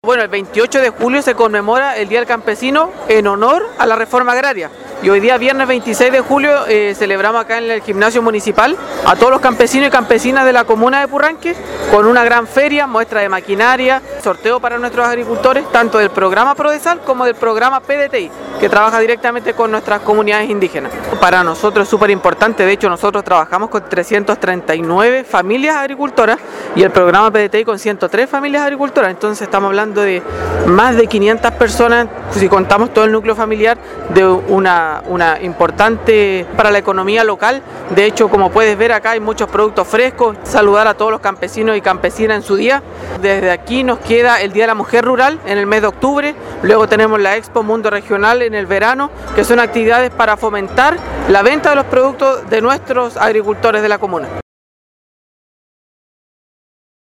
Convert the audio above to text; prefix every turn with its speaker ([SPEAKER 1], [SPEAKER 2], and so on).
[SPEAKER 1] Bueno, el 28 de julio se conmemora el Día del Campesino en honor a la reforma agraria. Y hoy día, viernes 26 de julio, celebramos acá en el gimnasio municipal a todos los campesinos y campesinas de la comuna de Purranque con una gran feria, muestra de maquinaria, sorteo para nuestros agricultores, tanto del programa Prodesal como del programa PDTI, que trabaja directamente con nuestras comunidades indígenas. Para nosotros es súper importante, de hecho nosotros trabajamos con 339 familias agricultoras y el programa PDTI con 103 familias agricultoras, entonces estamos hablando de más de 500 personas, si contamos todo el núcleo familiar, de una importante para la economía local. De hecho, como puedes ver acá hay muchos productos frescos. Saludar a todos los campesinos y campesinas en su día. Desde aquí nos queda el Día de la Mujer Rural en el mes de octubre, luego tenemos la Expo Mundo Regional en el verano, que son actividades para fomentar la venta de los productos de nuestros agricultores de la comuna.